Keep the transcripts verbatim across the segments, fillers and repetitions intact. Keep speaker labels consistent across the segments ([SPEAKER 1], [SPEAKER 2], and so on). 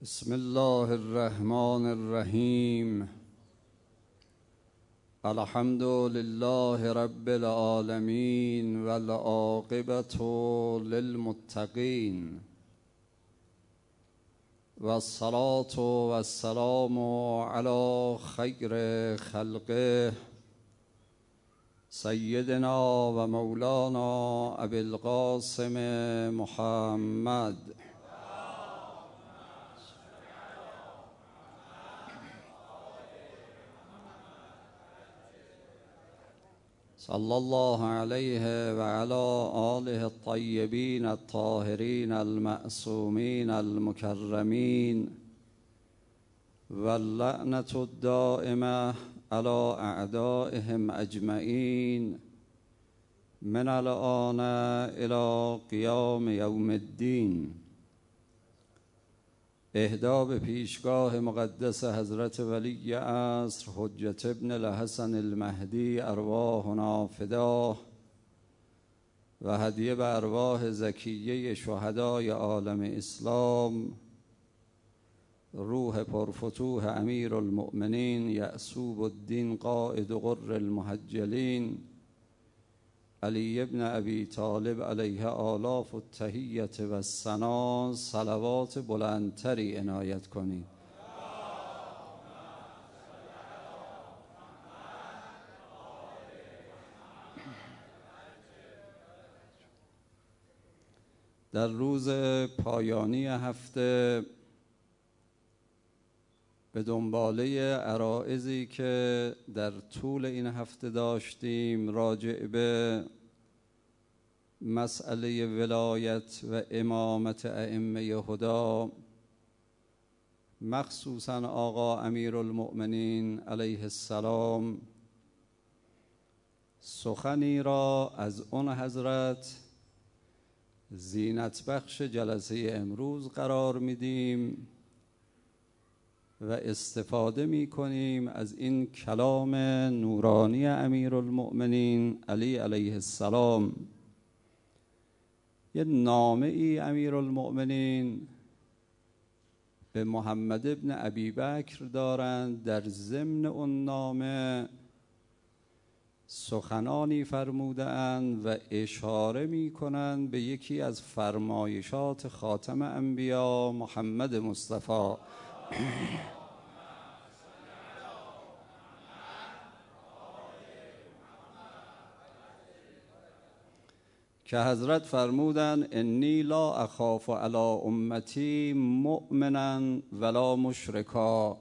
[SPEAKER 1] بسم الله الرحمن الرحیم. الحمد لله رب العالمین والعاقبة للمتقین والصلاة والسلام علی خیر خلقه سیدنا و مولانا ابی القاسم محمد صلی الله علیه و علی آله الطیبین الطاهرین المعصومین المکرمین واللعنة الدائمة علی اعدائهم اجمعین من الآن الی قیام یوم الدین. اهدا به پیشگاه مقدس حضرت ولی عصر حجت ابن الحسن المهدی ارواحنا فداه و هدیه به ارواح زکیه شهدای عالم اسلام، روح پرفتوح امیر المؤمنین یعصوب الدین قائد غر المحجلین علی ابن ابی طالب علیه آلاف التحیة و الثنا، صلوات بلندتری عنایت کنید. در روز پایانی هفته به دنباله عرائضی که در طول این هفته داشتیم راجع به مسئله ولایت و امامت ائمه هدی، مخصوصا آقا امیرالمؤمنین علیه السلام، سخنی را از اون حضرت زینت بخش جلسه امروز قرار میدیم و استفاده می کنیم از این کلام نورانی امیرالمؤمنین علی علیه السلام. یه نامه ای امیرالمؤمنین به محمد ابن ابی بکر دارند. در ضمن اون نامه سخنانی فرمودند و اشاره می کنند به یکی از فرمایشات خاتم انبیا محمد مصطفی که حضرت فرمودند انی لا اخاف علی امتی مؤمنا ولا مشرکا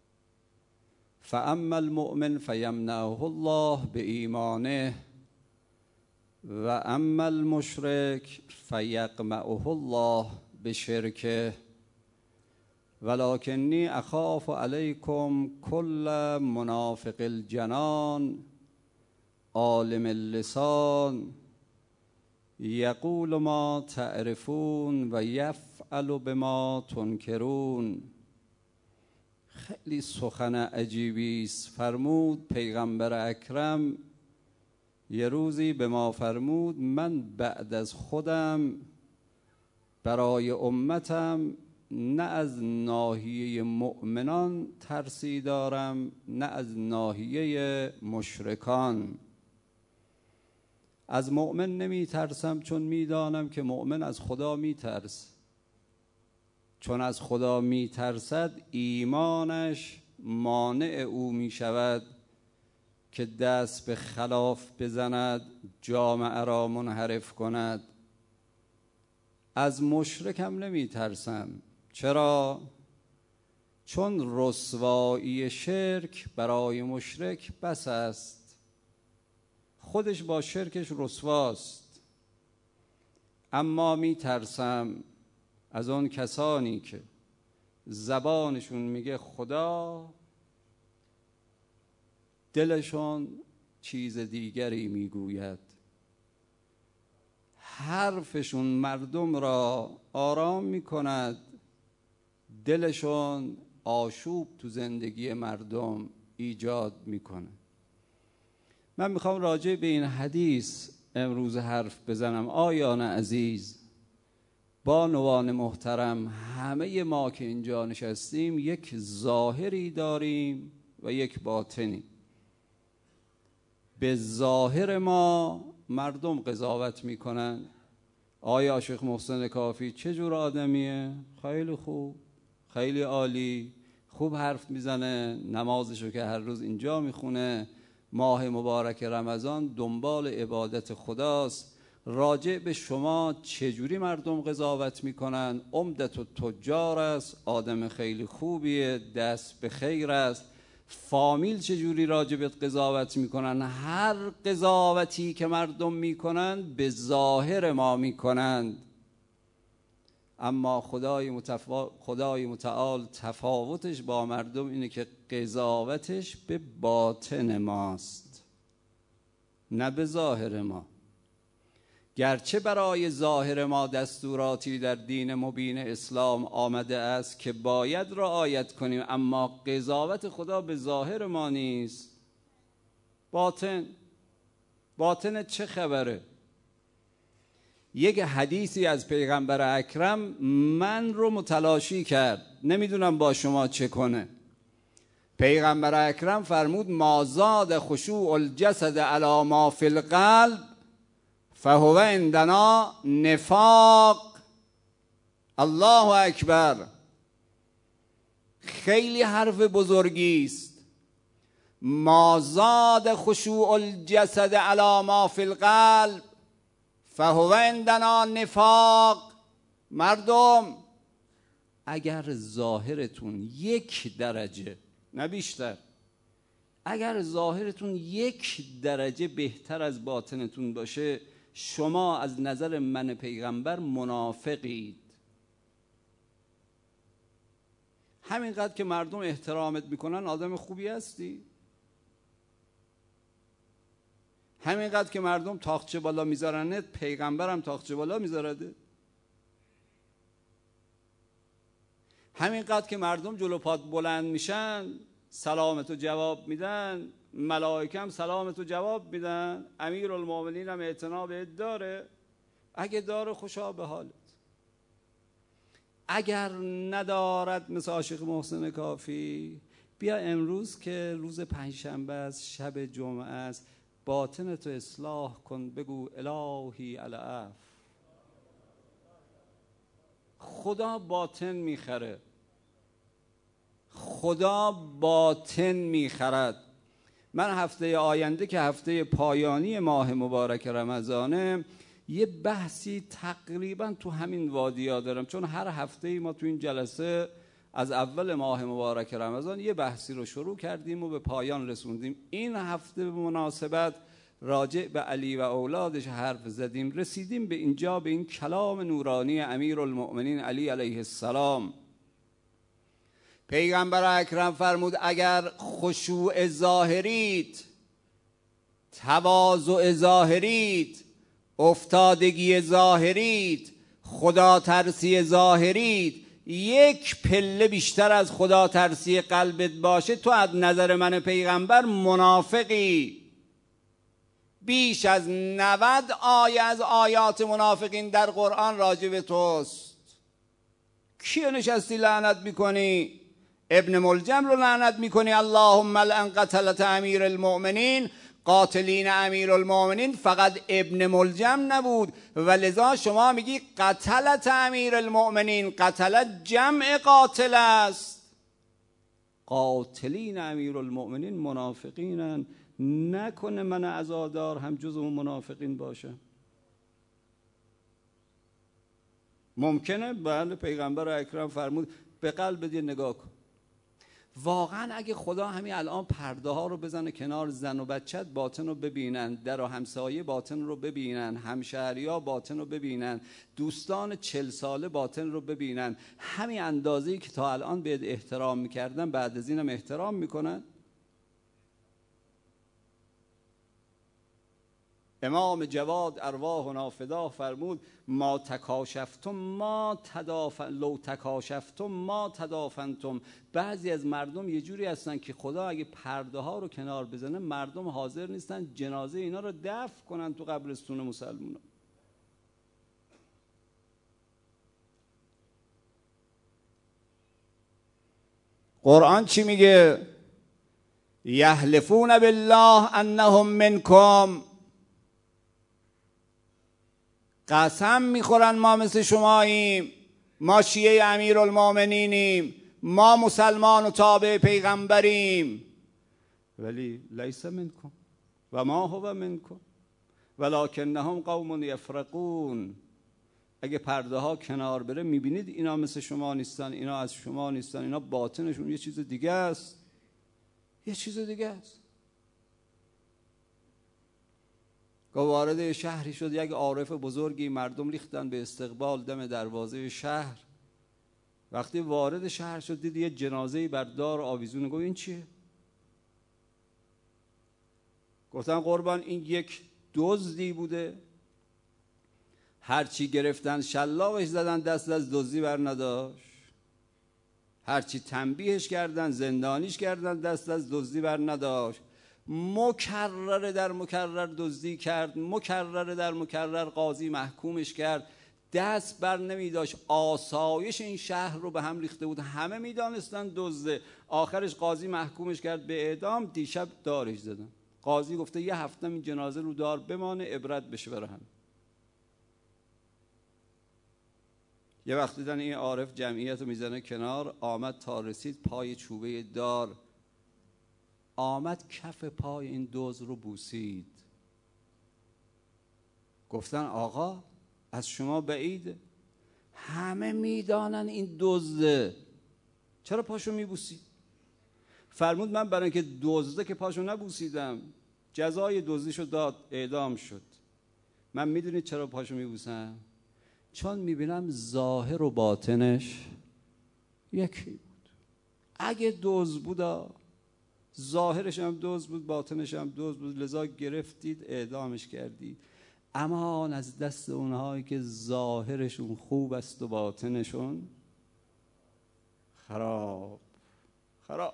[SPEAKER 1] فاما المؤمن فیمنعه الله بایمانه و اما المشرک فیقمعه الله بشرکه ولکنی اخاف علیکم کل منافق الجنان عالم اللسان یقول ما تعرفون و یفعل بما تنکرون. خیلی سخن عجیبی است. فرمود پیغمبر اکرم یه روزی به ما فرمود من بعد از خودم برای امتم نه از ناحیه مؤمنان ترسی دارم نه از ناحیه مشرکان. از مؤمن نمی ترسم چون می دانم که مؤمن از خدا می ترس. چون از خدا می ترسد ایمانش مانع او می شود که دست به خلاف بزند، جامعه را منحرف کند. از مشرکم نمی ترسم. چرا؟ چون رسوایی شرک برای مشرک بس است، خودش با شرکش رسواست. اما می ترسم از اون کسانی که زبانشون میگه خدا، دلشون چیز دیگری میگوید. حرفشون مردم را آرام میکند، دلشون آشوب تو زندگی مردم ایجاد میکنه. من میخوام راجع به این حدیث امروز حرف بزنم. آیان عزیز، بانوان محترم، همه ما که اینجا نشستیم یک ظاهری داریم و یک باطنی. به ظاهر ما مردم قضاوت میکنن آیا شیخ محسن کافی چه جور آدمیه؟ خیلی خوب، خیلی عالی، خوب حرف میزنه، نمازشو که هر روز اینجا میخونه، ماه مبارک رمضان دنبال عبادت خداست. راجع به شما چجوری مردم قضاوت میکنن؟ عمدت التجار است، آدم خیلی خوبیه، دست به خیر است. فامیل چجوری راجع به قضاوت میکنن؟ هر قضاوتی که مردم میکنن به ظاهر ما میکنند، اما خدای, متفا... خدای متعال تفاوتش با مردم اینه که قضاوتش به باطن ماست نه به ظاهر ما. گرچه برای ظاهر ما دستوراتی در دین مبین اسلام آمده است که باید رعایت کنیم، اما قضاوت خدا به ظاهر ما نیست. باطن باطن چه خبره؟ یک حدیثی از پیغمبر اکرم من رو متلاشی کرد، نمیدونم با شما چه کنه. پیغمبر اکرم فرمود ما زاد خشوع الجسد علی ما فی القلب فهو عندنا نفاق. الله اکبر، خیلی حرف بزرگی است. ما زاد خشوع الجسد علی ما فی القلب فهو عندنا نفاق. مردم اگر ظاهرتون یک درجه نه بیشتر، اگر ظاهرتون یک درجه بهتر از باطنتون باشه، شما از نظر من پیغمبر منافقید. همینقدر که مردم احترامت میکنن آدم خوبی هستی؟ همینقدر که مردم تاقچه بالا میذارنت پیغمبرم تاقچه بالا میذارده؟ همینقدر که مردم جلو پات بلند میشن سلامتو جواب میدن، ملائکه هم سلامتو جواب میدن، امیرالمومنین هم اعتنا بهت داره؟ اگه داره خوشا به حالت، اگر ندارد مثل عاشق محسن کافی بیا امروز که روز پنجشنبه است، شب جمعه است، باطنتو اصلاح کن، بگو الهی العفو. خدا باطن میخره، خدا باطن میخرد. من هفته آینده که هفته پایانی ماه مبارک رمضانه یه بحثی تقریبا تو همین وادیا دارم، چون هر هفته ما تو این جلسه از اول ماه مبارک رمضان یه بحثی رو شروع کردیم و به پایان رسوندیم. این هفته به مناسبت راجع به علی و اولادش حرف زدیم، رسیدیم به اینجا، به این کلام نورانی امیرالمؤمنین علی علیه السلام. پیغمبر اکرم فرمود اگر خشوع ظاهریت، تواضع ظاهریت، افتادگی ظاهریت، خدا ترسی ظاهریت یک پله بیشتر از خدا ترسی قلبت باشه، تو از نظر من پیغمبر منافقی. بیش از نود آیه از آیات منافقین در قرآن راجع به توست. کیو نشستی لعنت میکنی؟ ابن ملجم رو لعنت میکنی، اللهم لعن قتلة امیر المؤمنین. قاتلین امیر المؤمنین فقط ابن ملجم نبود و لذا شما میگی قتلة امیر المؤمنین. قتلت جمع قاتل است. قاتلین امیر المؤمنین منافقینن. نکنه من عزادار هم جز اون منافقین باشه؟ ممکنه؟ بله. پیغمبر اکرم فرمود به قلب دی نگاه کن. واقعا اگه خدا همین الان پرده ها رو بزنه کنار، زن و بچت باطن رو ببینن، در و همسایه باطن رو ببینن، همشهریا باطن رو ببینن، دوستان چل ساله باطن رو ببینن، همین اندازه‌ای که تا الان بهت احترام میکردن بعد از اینم احترام میکنن؟ امام جواد ارواحنا فدا فرمود ما تکاشفتم ما تدافن لو تکاشفتم ما تدافنتم. بعضی از مردم یه جوری هستن که خدا اگه پرده ها رو کنار بزنه مردم حاضر نیستن جنازه اینا رو دفن کنن تو قبرستون مسلمونا. قرآن چی میگه؟ یحلفون بالله انهم منکم، قسم میخورن ما مثل شماییم، ما شیعه امیرالمومنینیم، ما مسلمان و تابع پیغمبریم، ولی لیس منکم و ما هو منکم ولکنهم قوم یفرقون. اگه پرده ها کنار بره میبینید اینا مثل شما نیستن، اینا از شما نیستن، اینا باطنشون یه چیز دیگه است، یه چیز دیگه است. که وارد شهری شد، یک عارف بزرگی، مردم ریختن به استقبال دم دروازه شهر. وقتی وارد شهر شد دید یه جنازه‌ای بر دار آویزونه. گفت این چیه؟ گفتن قربان این یک دزدی بوده، هرچی گرفتن شلاقش زدن دست از دزدی بر نداشت، هرچی تنبیهش کردن زندانیش کردن دست از دزدی بر نداشت، مکرر در مکرر دزدی کرد، مکرر در مکرر قاضی محکومش کرد، دست بر نمی داشت. آسایش این شهر رو به هم ریخته بود، همه می دانستن دزده. آخرش قاضی محکومش کرد به اعدام، دیشب دارش زدن. قاضی گفته یه هفته این جنازه رو دار بمانه، عبرت بشه برای هم. یه وقت دیدن این عارف جمعیت رو میزنه کنار، آمد تا رسید پای چوبه دار، آمد کف پای این دزد رو بوسید. گفتن آقا از شما بعیده، همه میدانن این دزده، چرا پاشو میبوسید؟ فرمود من برای اینکه دزده که پاشو نبوسیدم، جزای دزدیشو داد، اعدام شد. من میدونید چرا پاشو میبوسم؟ چون میبینم ظاهر و باطنش یکی بود. اگه دزد بود، ظاهرش هم دزد بود، باطنش هم دزد بود، لذا گرفتید اعدامش کردید. اما از دست اونهایی که ظاهرشون خوب است و باطنشون خراب خراب.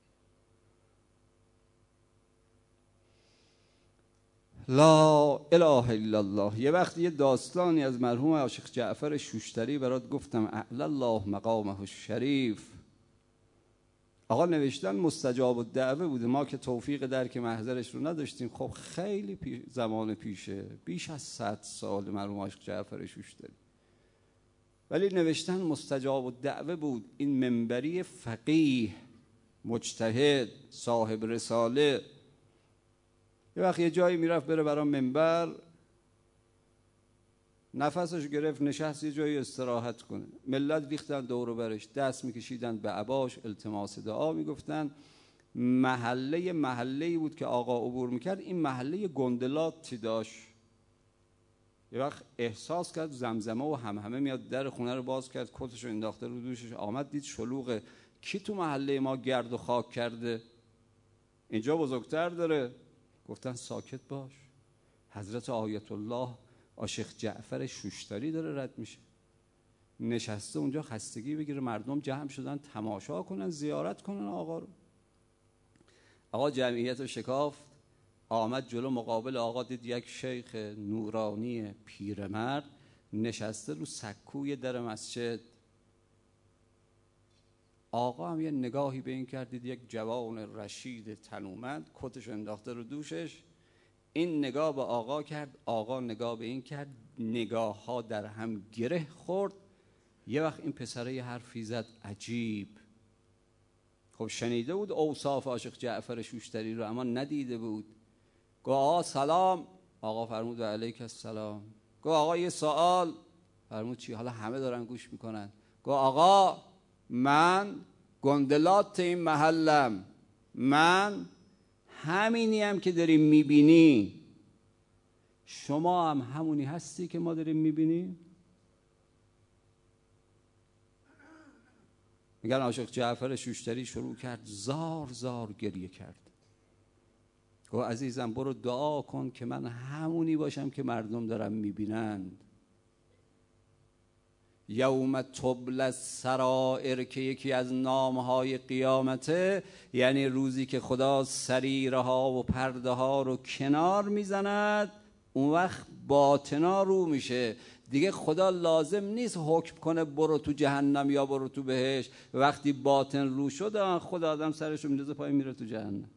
[SPEAKER 1] لا اله الا الله. یه وقت یه داستانی از مرحوم عاشق جعفر شوشتری برات گفتم، اعلی الله مقامه الشریف. آقا نوشتن مستجاب الدعوه بوده، ما که توفیق درک محضرش رو نداشتیم. خب خیلی پی زمان پیشه، بیش از صد سال مرحوم عاشق جعفر شوشتری، ولی نوشتن مستجاب الدعوه بود. این منبری فقیه، مجتهد، صاحب رساله، یه وقت یه جایی میرفت بره برای منبر، نفسش گرفت نشست یه جایی استراحت کنه. ملت ریختن دور و برش، دست میکشیدن به عباش، التماس دعا میگفتن. محله محله‌ای بود که آقا عبور میکرد، این محله گندلاتی داشت. یه وقت احساس کرد زمزمه و همهمه میاد، در خونه رو باز کرد، کتشو انداخته رو دوشش، آمد دید شلوغه. کی تو محله ما گرد و خاک کرده؟ اینجا بزرگتر داره. گفتن ساکت باش، حضرت آیت الله عاشق جعفر شوشتری داره رد میشه، نشسته اونجا خستگی بگیره. مردم جمع شدن تماشا کنن، زیارت کنن آقا رو. آقا جمعیت رو شکافت، آمد جلو مقابل آقا، دید یک شیخ نورانی پیرمرد نشسته رو سکوی در مسجد. آقا هم یه نگاهی به این کرد، دید یک جوان رشید تنومند کتش انداخته رو دوشش. این نگاه به آقا کرد، آقا نگاه به این کرد، نگاه ها در هم گره خورد. یه وقت این پسره یه حرفی زد عجیب. خب شنیده بود اوصاف عاشق جعفر شوشتری رو، اما ندیده بود. گفت آقا سلام. آقا فرمود و علیک السلام. گفت آقا یه سوال. فرمود چی؟ حالا همه دارن گوش میکنن. گفت آقا من گندلات این محلم، من همینی هم که داریم میبینی، شما هم همونی هستی که ما داریم میبینیم؟ میگن عاشق جعفر شوشتری شروع کرد زار زار گریه کرد. گفت عزیزم برو دعا کن که من همونی باشم که مردم دارن میبینند. یوم تبلی السرائر که یکی از نامهای قیامته، یعنی روزی که خدا سریره ها و پرده ها رو کنار میزند، اون وقت باطنا رو میشه. دیگه خدا لازم نیست حکم کنه برو تو جهنم یا برو تو بهشت. وقتی باطن رو شد خدا آدم سرشو میندازه پایین میره تو جهنم.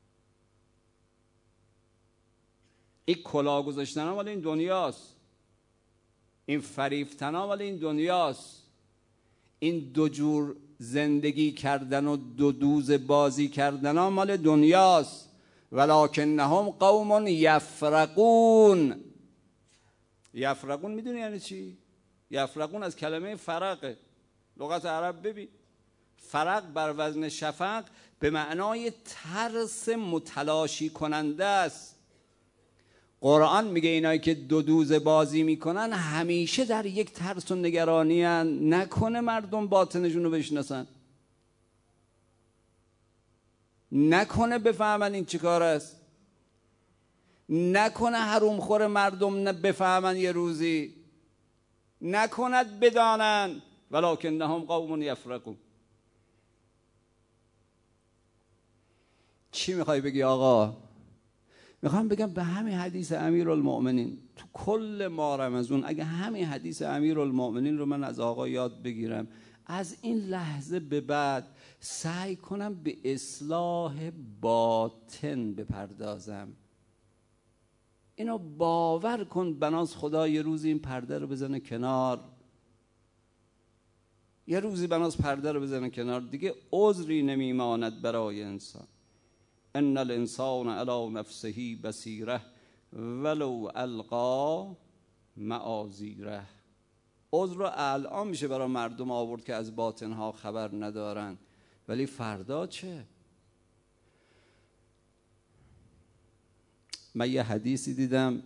[SPEAKER 1] این کلاه گذاشتن مال این دنیاست، این فریفتن مال این دنیاست، این دو جور زندگی کردن و دو دوز بازی کردن مال دنیاست. ولکنهم قوم یفرقون. یفرقون میدونی یعنی چی؟ یفرقون از کلمه فرقه، لغت عرب. ببین فرق بر وزن شفق به معنای ترس متلاشی کننده است. قرآن میگه اینایی که دو دوز بازی میکنن همیشه در یک ترس و نگرانی هن. نکنه مردم باطنشون رو بشناسن، نکنه بفهمن این چی کار است، نکنه حروم خور مردم بفهمن یه روزی، نکند بدانن. ولکنهم قوم یفرقون. چی میخوای بگی آقا؟ میخوام بگم به همین حدیث امیرالمؤمنین تو کل ماه رمضان، اگه همین حدیث امیرالمؤمنین رو من از آقا یاد بگیرم، از این لحظه به بعد سعی کنم به اصلاح باطن بپردازم. اینو باور کن بناز خدا یه روزی این پرده رو بزنه کنار، یه روزی بناز پرده رو بزنه کنار، دیگه عذری نمیماند برای انسان. ان الانسان علی نفسه بصیره ولو القا معاذیره. عذر رو الان میشه برای مردم آورد که از باطنها خبر ندارن، ولی فردا چه؟ من یه حدیثی دیدم،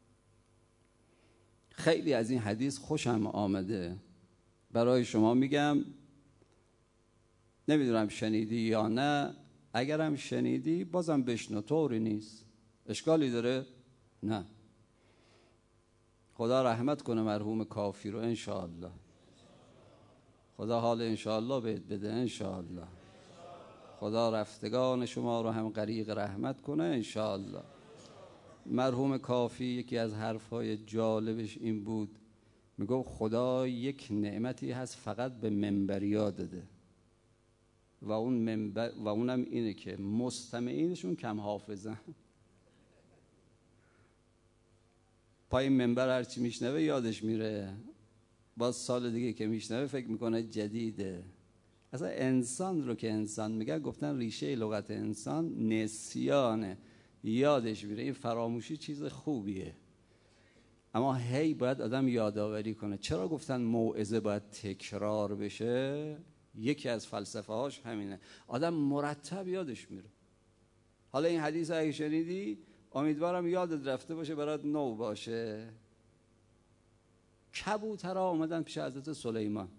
[SPEAKER 1] خیلی از این حدیث خوشم آمده، برای شما میگم، نمیدونم شنیدی یا نه. اگرم شنیدی بازم بشنو، طوری نیست. اشکالی داره؟ نه. خدا رحمت کنه مرحوم کافی رو انشاءالله. خدا حال انشاءالله بهت بده انشاءالله. خدا رفتگان شما رو هم غریق رحمت کنه انشاءالله. مرحوم کافی یکی از حرفهای جالبش این بود، میگو خدا یک نعمتی هست فقط به منبریا داده و اون منبر و اونم اینه که مستمعینشون کم حافظن. پای منبر هرچی میشنوه یادش میره، باز سال دیگه که میشنوه فکر میکنه جدیده. اصلا انسان رو که انسان میگه، گفتن ریشه لغت انسان نسیانه، یادش میره. این فراموشی چیز خوبیه، اما هی باید آدم یادآوری کنه. چرا گفتن موعظه باید تکرار بشه؟ یکی از فلسفه هاش همینه، آدم مرتب یادش میره. حالا این حدیث اگه شنیدی امیدوارم یادت رفته باشه، برات نو باشه. کبوترها اومدن پیش حضرت سلیمان،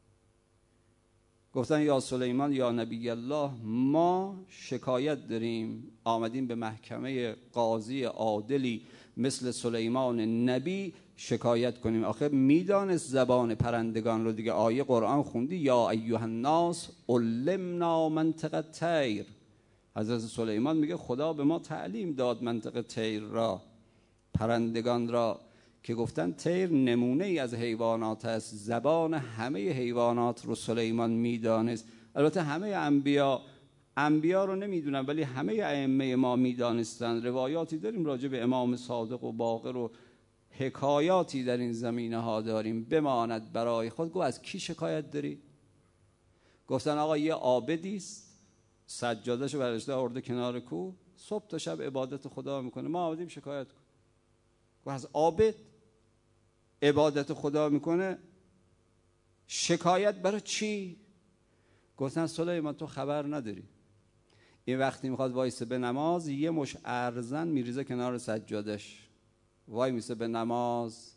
[SPEAKER 1] گفتن یا سلیمان یا نبی الله، ما شکایت داریم، آمدیم به محکمه قاضی عادلی مثل سلیمان نبی شکایت کنیم. آخه میدانست زبان پرندگان رو دیگه. آیه قرآن خوندی یا ایها الناس علمنا منطق الطیر. حضرت سلیمان میگه خدا به ما تعلیم داد منطق طیر را، پرندگان را، که گفتن طیر نمونه ای از حیوانات است. زبان همه حیوانات رو سلیمان میدانست. البته همه انبیا انبیا رو نمیدونم، ولی همه ائمه ما میدانستن. روایاتی داریم راجع به امام صادق و باقر و حکایاتی در این زمینه ها داریم. بماند برای خود. گفت از کی شکایت داری؟ گفتن آقا یه عابدی است، سجادهشو برداشته آورده کنار کوه، صبح تا شب عبادت خدا میکنه، ما آمدیم شکایت کن. گفت از عابد عبادت خدا میکنه شکایت برای چی؟ گفتن سلیمان تو خبر نداری، این وقتی میخواد وایسه به نماز یه مش ارزن میریزه کنار سجادش، وای میسه به نماز.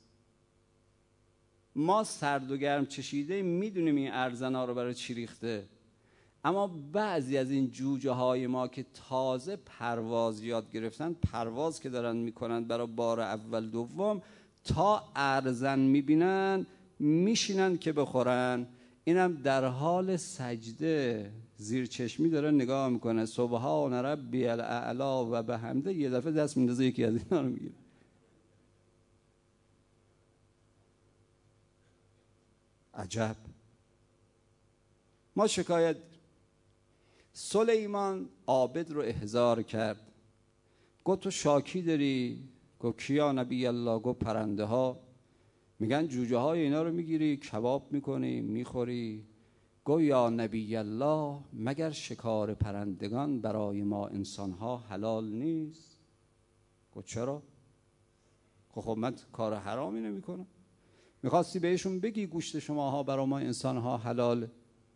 [SPEAKER 1] ما سرد و گرم چشیده میدونیم این ارزنا رو برای چی ریخته، اما بعضی از این جوجه های ما که تازه پرواز یاد گرفتن، پرواز که دارن میکنن برای بار اول دوم، تا ارزن میبینن میشینن که بخورن. اینم در حال سجده زیر چشمی داره نگاه میکنه، سبحان ربی الاعلی و بحمده، یه دفعه دست میندازه یکی از اینا رو میگیره. عجب. ما شکایت سلیمان عابد رو احضار کرد، گفت تو شاکی داری؟ گفت کیا نبی الله؟ گفت پرنده ها. میگن جوجه های اینا رو میگیری کباب میکنی میخوری؟ گفت یا نبی الله مگر شکار پرندگان برای ما انسان ها حلال نیست؟ گفت چرا؟ خب خب من کار حرامی نمی کنم. میخواستی بهشون بگی گوشت شماها برای ما انسان ها حلاله.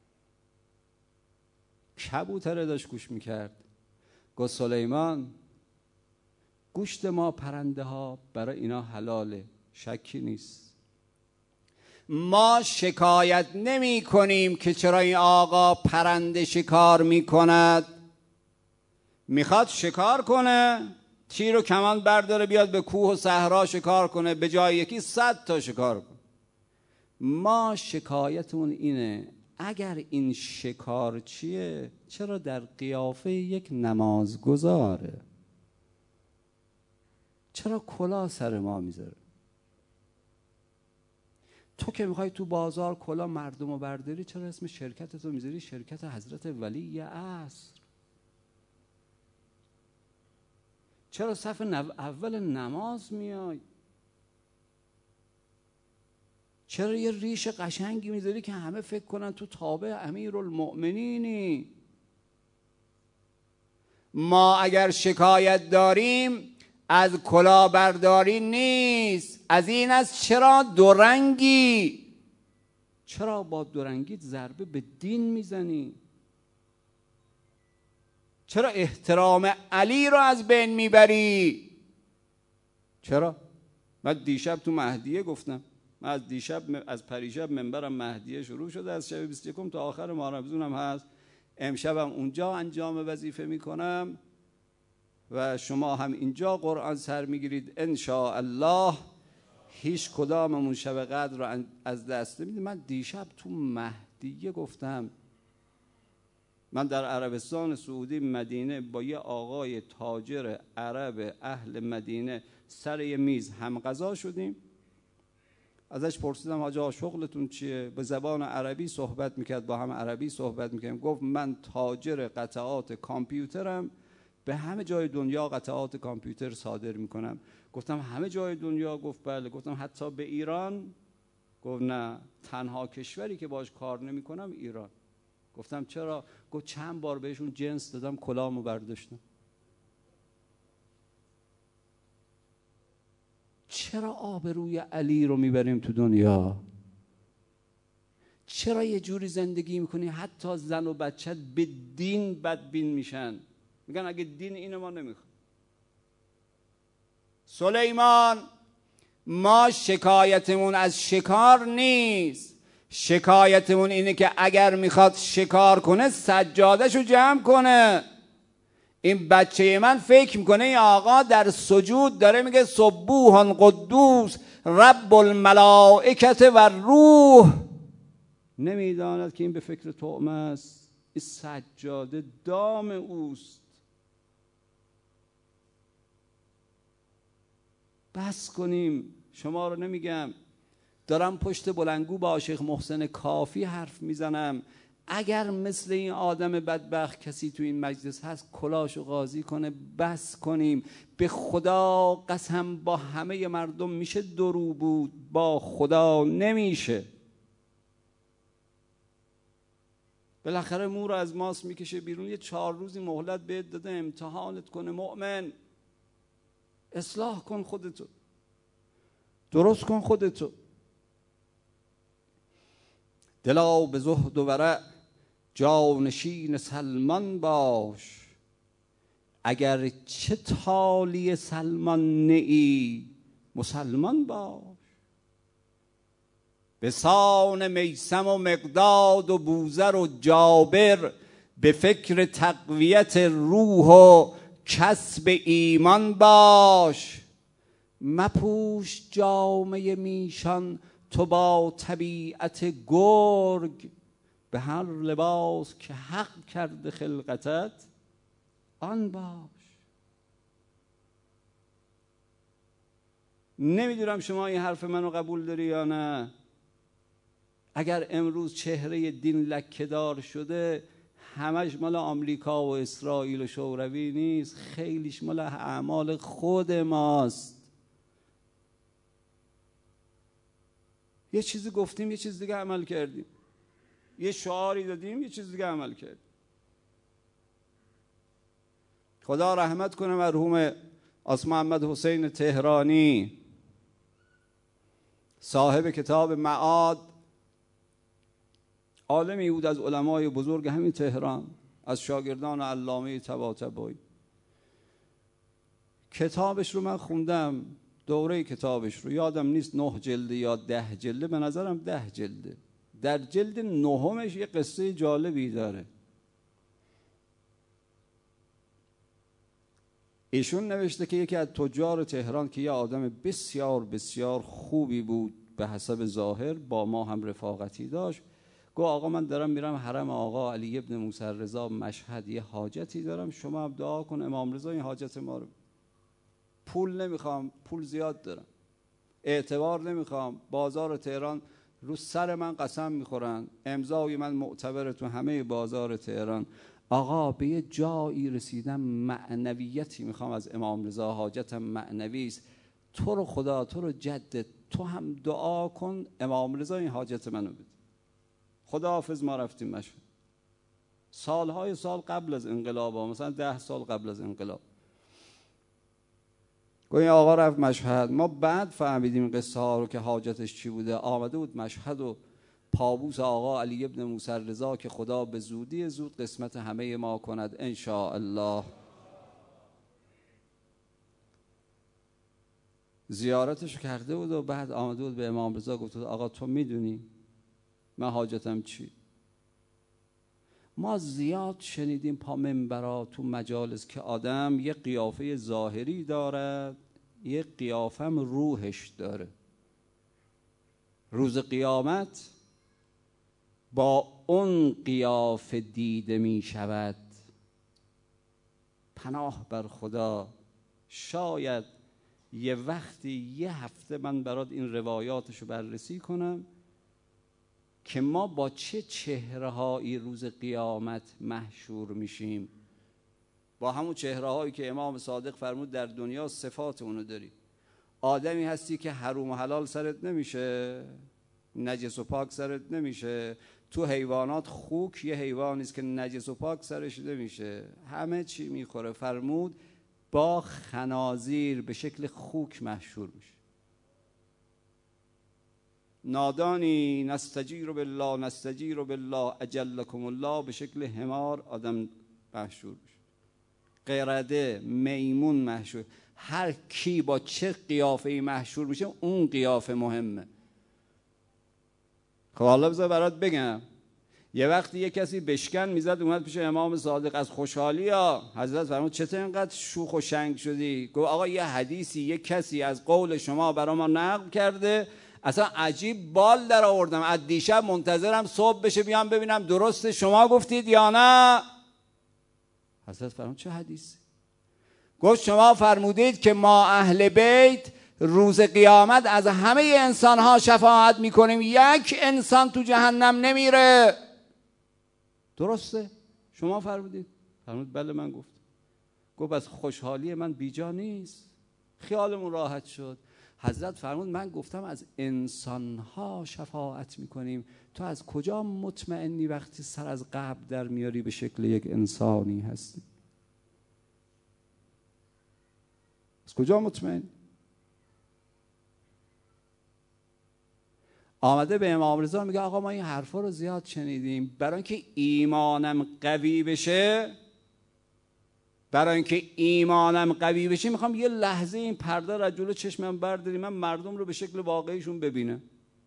[SPEAKER 1] کبوتره داشت گوش میکرد. گفت سلیمان گوشت ما پرنده ها برای اینا حلاله، شکی نیست. ما شکایت نمی کنیم که چرا این آقا پرنده شکار می کند. میخواد شکار کنه، تیر و کمان برداره بیاد به کوه و صحرا شکار کنه، به جای یکی صد تا شکار کنه. ما شکایتمون اینه اگر این شکار چیه چرا در قیافه یک نمازگزاره؟ چرا کلاه سر ما میذاره؟ تو که میخوای تو بازار کلاه مردم رو برداری، چرا اسم شرکت تو میذاری شرکت حضرت ولی عصر؟ چرا صف اول نماز میای؟ چرا یه ریش قشنگی میذاری که همه فکر کنن تو تابع امیرالمؤمنینی؟ ما اگر شکایت داریم از کلاهبرداری نیست، از این است چرا دورنگی؟ چرا با دورنگیت ضربه به دین میزنی؟ چرا احترام علی رو از بین میبری؟ چرا؟ من دیشب تو مهدیه گفتم، من از دیشب از پریشب منبرم مهدیه شروع شده، از شب بیست و یکم تا آخر ماه رمضانم هست. امشبم اونجا انجام وظیفه میکنم و شما هم اینجا قرآن سر میگیرید ان شاء الله. هیچ کداممون شب قدر رو از دست نمیدیم. من دیشب تو مهدیه گفتم، من در عربستان سعودی مدینه با یه آقای تاجر عرب اهل مدینه سر یه میز هم غذا شدیم. ازش پرسیدم حاجی آقا شغلتون چیه؟ به زبان عربی صحبت میکرد، با هم عربی صحبت میکردیم. گفت من تاجر قطعات کامپیوترم، به همه جای دنیا قطعات کامپیوتر صادر میکنم. گفتم همه جای دنیا؟ گفت بله. گفتم حتی به ایران؟ گفت نه، تنها کشوری که باش کار نمیکنم ایران. گفتم چرا؟ گفت چند بار بهشون جنس دادم کلاهمو برداشتم. چرا آبروی علی رو میبریم تو دنیا؟ چرا یه جوری زندگی میکنی حتی زن و بچت به دین بدبین میشن؟ میگن اگه دین اینو ما نمیخوام. سلیمان ما شکایتمون از شکار نیست، شکایتمون اینه که اگر میخواد شکار کنه سجادهشو جمع کنه. این بچه من فکر میکنه این آقا در سجود داره میگه سبوح قدوس رب الملائکه و روح. نمیداند که این به فکر طعمه است. این سجاده دام اوست. بس کنیم. شما رو نمیگم، دارم پشت بلنگو با شیخ محسن کافی حرف میزنم. اگر مثل این آدم بدبخت کسی تو این مجلس هست کلاشو قاضی کنه. بس کنیم. به خدا قسم با همه مردم میشه درو بود، با خدا نمیشه. بالاخره مور از ماست میکشه بیرون. یه چهار روزی مهلت بهت داده امتحانت کنه. مؤمن اصلاح کن خودتو، درست کن خودتو. دلا به زهد و ورع جانشین سلمان باش. اگر چه تالی سلمان نئی مسلمان باش. به سان میسم و مقداد و بوذر و جابر به فکر تقویت روح و کسب ایمان باش. مپوش جامه میشان تو با طبیعت گرگ. به هر لباس که حق کرده خلقتت آن باش. نمیدونم شما این حرف منو قبول داری یا نه. اگر امروز چهره دین لکه‌دار شده، همش مال آمریکا و اسرائیل و شوروی نیست، خیلیش مال اعمال خود ماست. یه چیزی گفتیم یه چیز دیگه عمل کردیم، یه شعاری دادیم یه چیز دیگه عمل کردیم. خدا رحمت کنه مرحوم آس محمد حسین تهرانی، صاحب کتاب معاد، عالمی بود از علمای بزرگ همین تهران، از شاگردان علامه طباطبایی. کتابش رو من خوندم، دوره کتابش رو یادم نیست نه جلده یا ده جلده، به نظرم ده جلده. در جلد نهمش یه قصه جالبی داره. ایشون نوشته که یکی از تجار تهران که یه آدم بسیار بسیار خوبی بود به حسب ظاهر، با ما هم رفاقتی داشت، گفت آقا من دارم میرم حرم آقا علی ابن موسی رضا مشهد، یه حاجتی دارم، شما هم دعا کن امام رضا این حاجت ما رو. پول نمیخوام، پول زیاد دارم، اعتبار نمیخوام، بازار تهران رو سر من قسم میخورن، امضای من معتبره تو همه بازار تهران. آقا به یه جایی رسیدم معنویتی میخوام از امام رضا، حاجتم معنوی است، تو رو خدا تو رو جدت تو هم دعا کن امام رضا این حاجت منو بده. خداحافظ. ما رفتیم مشهد سالهای سال قبل از انقلاب ها، مثلا ده سال قبل از انقلاب. گویا آقا رفت مشهد، ما بعد فهمیدیم قصه ها رو که حاجتش چی بوده. آمده بود مشهد و پابوس آقا علی ابن موسی رضا که خدا به زودی زود قسمت همه ما کند ان شاء الله، زیارتش کرده بود و بعد آمده بود به امام رضا گفت آقا تو میدونی من حاجتم چی؟ ما زیاد شنیدیم پا منبرا تو مجالس که آدم یه قیافه ظاهری دارد، یه قیافم روحش داره. روز قیامت با اون قیافه دیده می شود. پناه بر خدا، شاید یه وقتی یه هفته من برات این روایاتشو بررسی کنم که ما با چه چهره‌هایی روز قیامت محشور میشیم. با همون چهره‌هایی که امام صادق فرمود در دنیا صفات اونو داری. آدمی هستی که حروم و حلال سرت نمیشه، نجس و پاک سرت نمیشه. تو حیوانات خوک یه حیوانی است که نجس و پاک سرش نمیشه، همه چی میخوره. فرمود با خنازیر به شکل خوک محشور میشه. نادانی نستجیر بالله نستجیر بالله اجلکم الله، به شکل حمار آدم محشور میشه. قرده، میمون محشور. هر کی با چه قیافه‌ای محشور میشه اون قیافه مهمه. خب حالا بذار برات بگم، یه وقتی یه کسی بشکن میزد اومد پیش امام صادق از خوشحالی ها، حضرت فرمود چطور اینقدر شوخ و شنگ شدی؟ گفت آقا یه حدیثی یه کسی از قول شما برای ما نقل کرده، اصلا عجیب بال در آوردم، از دیشب منتظرم صبح بشه بیام ببینم درسته شما گفتید یا نه. حضرت فرمود چه حدیثی؟ گفت شما فرمودید که ما اهل بیت روز قیامت از همه انسان ها شفاعت میکنیم، یک انسان تو جهنم نمیره. درسته؟ شما فرمودید؟ فرمود بله من گفت. گفت از خوشحالی من بیجا نیست، خیالمون راحت شد. حضرت فرمود من گفتم از انسان ها شفاعت میکنیم، تو از کجا مطمئنی وقتی سر از قبر در میاری به شکل یک انسانی هستی؟ از کجا مطمئن؟ آمده به امام رضا میگه آقا ما این حرفا رو زیاد شنیدیم، برای اینکه ایمانم قوی بشه برای اینکه ایمانم قوی بشه میخوام یه لحظه این پرده را جلو چشمم برداری، من مردم رو به شکل واقعیشون ببینم.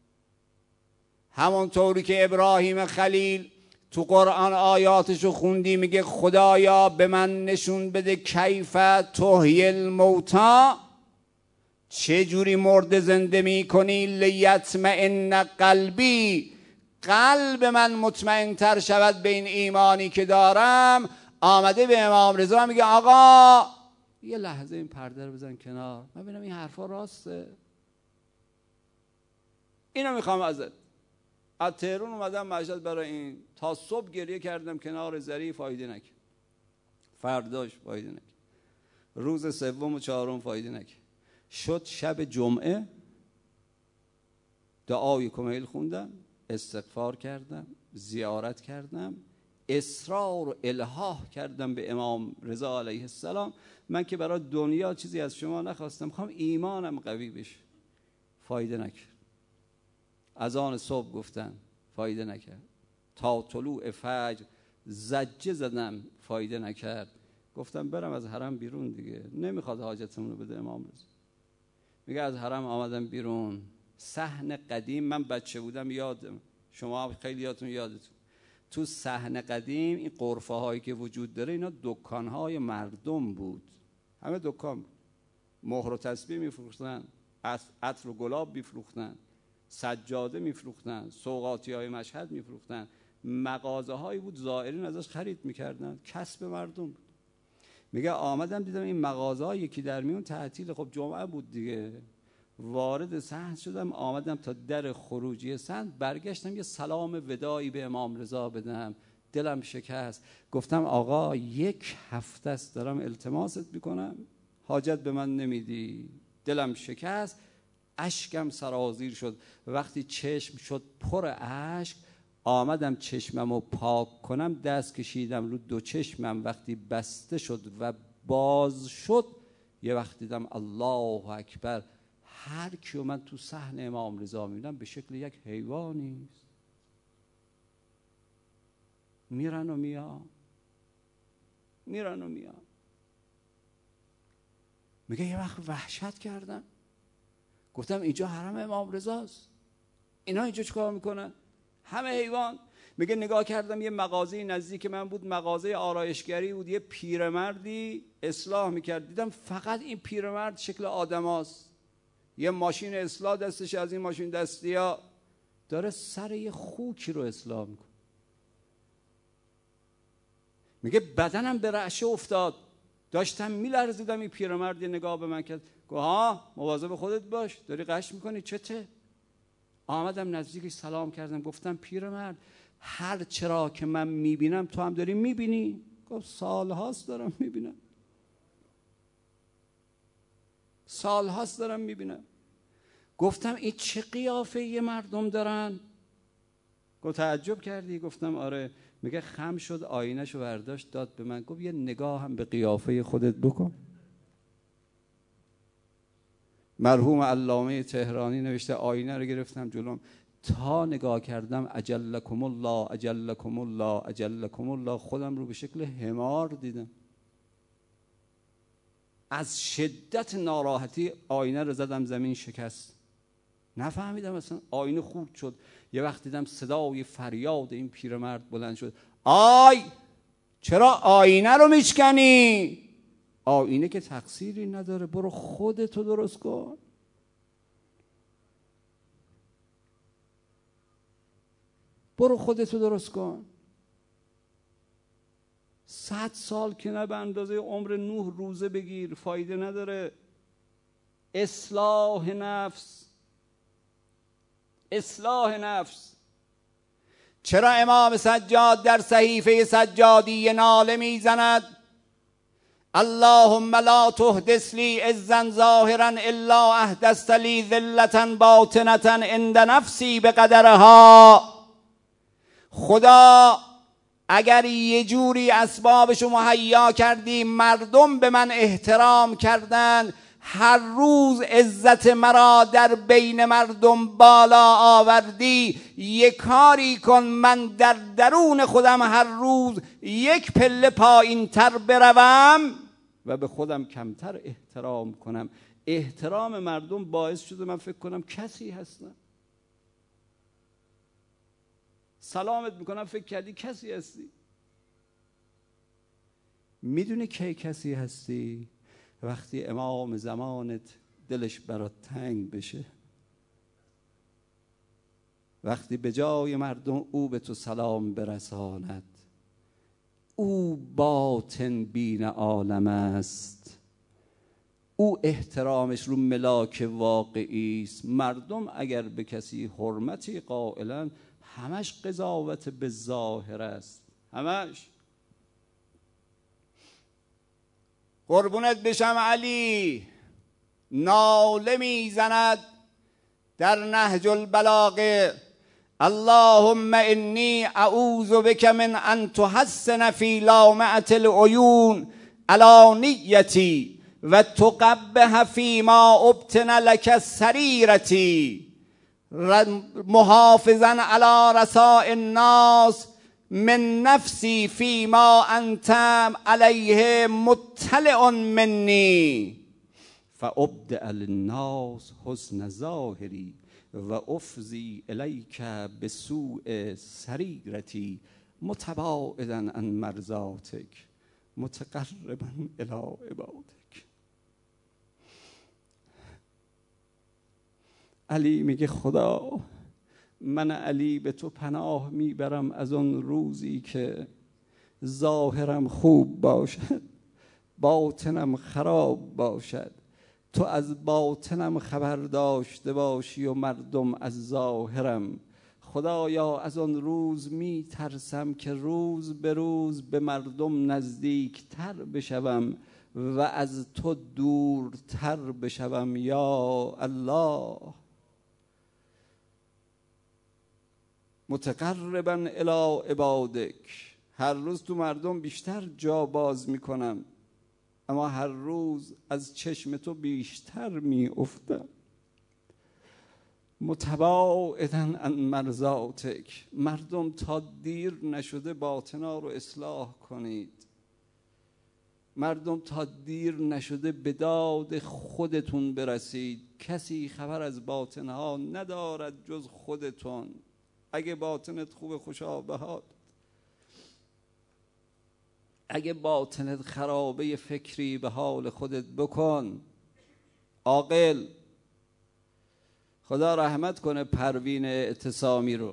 [SPEAKER 1] همونطوری که ابراهیم خلیل تو قرآن آیاتشو خوندی میگه خدایا به من نشون بده کیف تحیی الموتی، چه جوری مرده زنده میکنی، لیطمئن قلبی، قلب من مطمئن تر شود به این ایمانی که دارم. آمده به امام رضا میگه آقا یه لحظه این پرده رو بزن کنار، من ببینم این حرفا راسته. اینو میخوام ازت. از تهران اومدم مشهد برای این، تا صبح گریه کردم کنار زری، فایده نکرد. فرداش فایده نکرد. روز سوم و چهارم فایده نکرد. شد شب جمعه، دعای کمیل خوندم، استغفار کردم، زیارت کردم، اصرار و الحاح کردم به امام رضا علیه السلام. من که برای دنیا چیزی از شما نخواستم، میخوام ایمانم قوی بشه. فایده نکرد. اذان صبح گفتن، فایده نکرد. تا طلوع فجر زجه زدم، فایده نکرد. گفتم برم از حرم بیرون دیگه، نمیخواد حاجتمون رو بده امام رضا. میگه از حرم آمدم بیرون، صحن قدیم، من بچه بودم یادم، شما خیلی یادتون یادتون، تو صحن قدیم این قرفه هایی که وجود داره اینا دکان های مردم بود، همه دکان بود. مهر و تسبیح میفروختن، عطر و گلاب میفروختن، سجاده میفروختن، سوغاتی های مشهد میفروختن، مغازه هایی بود زائرین ازش خرید میکردن، کسب مردم بود. میگه آمدم دیدم این مغازه ها یکی در میون تعطیل، خب جمعه بود دیگه. وارد صحن شدم، آمدم تا در خروجی صحن، برگشتم یه سلام وداعی به امام رضا بدم. دلم شکست. گفتم آقا یک هفته است دارم التماست میکنم، حاجت به من نمیدی. دلم شکست، اشکم سرازیر شد. وقتی چشم شد پر اشک، آمدم چشممو پاک کنم، دست کشیدم رو دو چشمم. وقتی بسته شد و باز شد، یه وقت دیدم الله اکبر، هر کیو من تو صحن امام رضا میبینم به شکل یک حیوانی است، میرن و میان، میرن و میان. میگه یه وقت وحشت کردم، گفتم اینجا حرم امام رضاست، اینا اینجا چیکار میکنن؟ همه حیوان. میگه نگاه کردم یه مغازه نزدیک من بود، مغازه آرایشگری بود، یه پیرمردی اصلاح میکرد. دیدم فقط این پیرمرد شکل آدماست، یه ماشین اصلاح دستش، از این ماشین دستی ها داره سر یه خوکی رو اصلاح میکنه. میگه بدنم به رعشه افتاد، داشتم میلرزیدم. این پیرمرد یه نگاه به من کرد، گفت ها مواظب خودت باش، داری غش میکنی چته؟ آمدم نزدیکش سلام کردم، گفتم پیرمرد هر چرا که من میبینم تو هم داری میبینی؟ گفت سال هاست دارم میبینم، سال هاست دارم میبینم. گفتم این چه قیافه یه مردم دارن؟ گفت تعجب کردی؟ گفتم آره. میگه خم شد، آینه‌شو برداشت داد به من، گفت یه نگاه هم به قیافه خودت بکن. مرحوم علامه تهرانی نوشته آینه رو گرفتم جلوم، تا نگاه کردم اجلکم الله اجلکم الله اجلکم الله، خودم رو به شکل حمار دیدم. از شدت ناراحتی آینه رو زدم زمین، شکست. نفهمیدم اصلا، آینه خورد شد. یه وقت دیدم صدای فریاد این پیرمرد بلند شد، آی چرا آینه رو میشکنی؟ آینه که تقصیری نداره، برو خودتو درست کن. برو خودتو درست کن. صد سال که نه به اندازه عمر نوح روزه بگیر، فایده نداره. اصلاح نفس، اصلاح نفس. چرا امام سجاد در صحیفه سجادی ناله میزند اللهم لا تحدث لی عزا ظاهرا الا احدثت لی ذلة باطنة عند نفسی بقدرها. خدا اگر یه جوری اسبابشو مهیا کردی، مردم به من احترام کردن، هر روز عزت مرا در بین مردم بالا آوردی، یک کاری کن من در درون خودم هر روز یک پله پایین تر بروم و به خودم کمتر احترام کنم. احترام مردم باعث شده من فکر کنم کسی هستم. سلامت میکنم فکر کردی کسی هستی. میدونی کی کسی هستی؟ وقتی امام زمانت دلش برات تنگ بشه، وقتی به جای مردم او به تو سلام برساند. او باطن بین عالم است، او احترامش رو ملاک واقعی است. مردم اگر به کسی حرمتی قائلن، همش قضاوت به ظاهر است، همش. قربونت بشم علی ناله میزند در نهج البلاغه: اللهم انی اعوذ بک من ان تحسن فی لامعة العیون علانیتی و تقبح فی ما ابتن لک سریرتی محافظا علی رساء الناس من نفسی فی ما انت علیه مطلع منی فابدأ للناس حسن ظاهری و افضی الیک بسوء سریرتی متباعدا عن مرضاتک متقربا الی عبادک. علی میگه خدا من علی به تو پناه میبرم از آن روزی که ظاهرم خوب باشد باطنم خراب باشد، تو از باطنم خبر داشته باشی و مردم از ظاهرم. خدایا از آن روز می ترسم که روز به روز به مردم نزدیک تر بشوم و از تو دورتر بشوم یا الله. متقربا الی عبادک، هر روز تو مردم بیشتر جا باز میکنم اما هر روز از چشم تو بیشتر می افتم. متباعدا عن مرضاتک، مردم تا دیر نشده باطنا رو اصلاح کنید. مردم تا دیر نشده به داد خودتون برسید. کسی خبر از باطنها ندارد جز خودتون. اگه باطنت خوب خوشا بهات، اگه باطنت خرابه فکری به حال خودت بکن. عاقل خدا رحمت کنه پروین اعتصامی رو.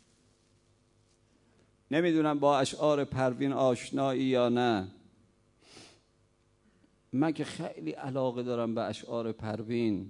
[SPEAKER 1] نمیدونم با اشعار پروین آشنایی یا نه. من که خیلی علاقه دارم به اشعار پروین،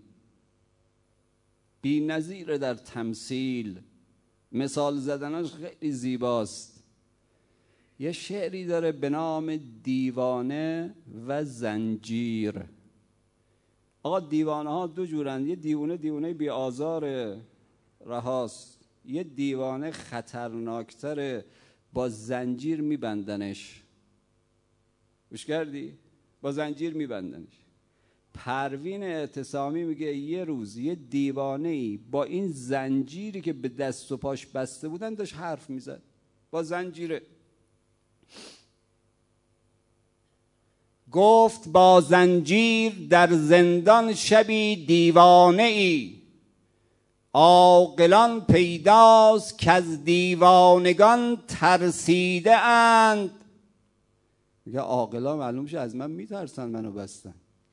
[SPEAKER 1] بی نظیر در تمثیل، مثال زدنش خیلی زیباست. یه شعری داره به نام دیوانه و زنجیر. آقا دیوانه ها دو جورند، یه دیوانه دیوانه بی آزار رهاست، یه دیوانه خطرناکتره، با زنجیر میبندنش. گوش کردی؟ با زنجیر میبندنش. پروین اعتصامی میگه یه روز یه دیوانه‌ای با این زنجیری که به دست و پاش بسته بودن داشت حرف میزد با زنجیره. گفت با زنجیر در زندان شبی دیوانه ای، عاقلان پیداست که از دیوانگان ترسیده اند. میگه عاقلان معلوم شه از من میترسن، منو بستن.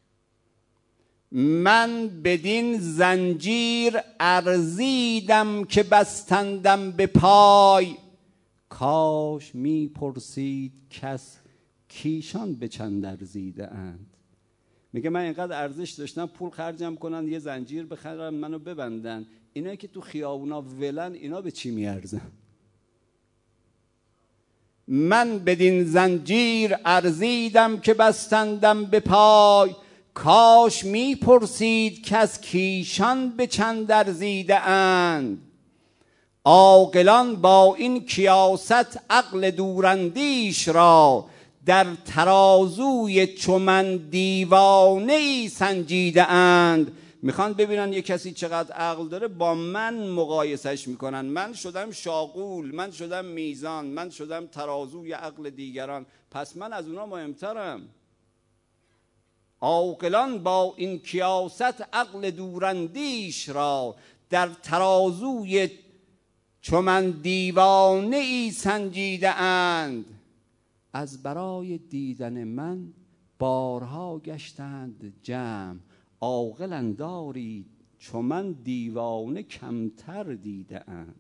[SPEAKER 1] من بدین زنجیر ارزیدم که بستندم به پای، کاش میپرسید کس کیشان به چند ارزیده اند. میگه من اینقدر ارزش داشتم پول خرجم کنن یه زنجیر بخرم منو ببندن، اینا که تو خیابونا ولن اینا به چی میارزن؟ من بدین زنجیر ارزیدم که بستندم به پای، کاش میپرسید کس کیشان به چند ارزیده اند. عاقلان با این کیاست عقل دوراندیش را، در ترازوی چو من دیوانه ای سنجیده اند. میخوان ببینن یه کسی چقدر عقل داره، با من مقایسش میکنن. من شدم شاغول، من شدم میزان، من شدم ترازوی عقل دیگران، پس من از اونا مهمترم. عاقلان با این کیاست عقل دوراندیش را، در ترازوی چو من دیوانه ای سنجیده اند. از برای دیدن من بارها گشتند جمع، عاقل انداری چو من دیوانه کمتر دیده اند.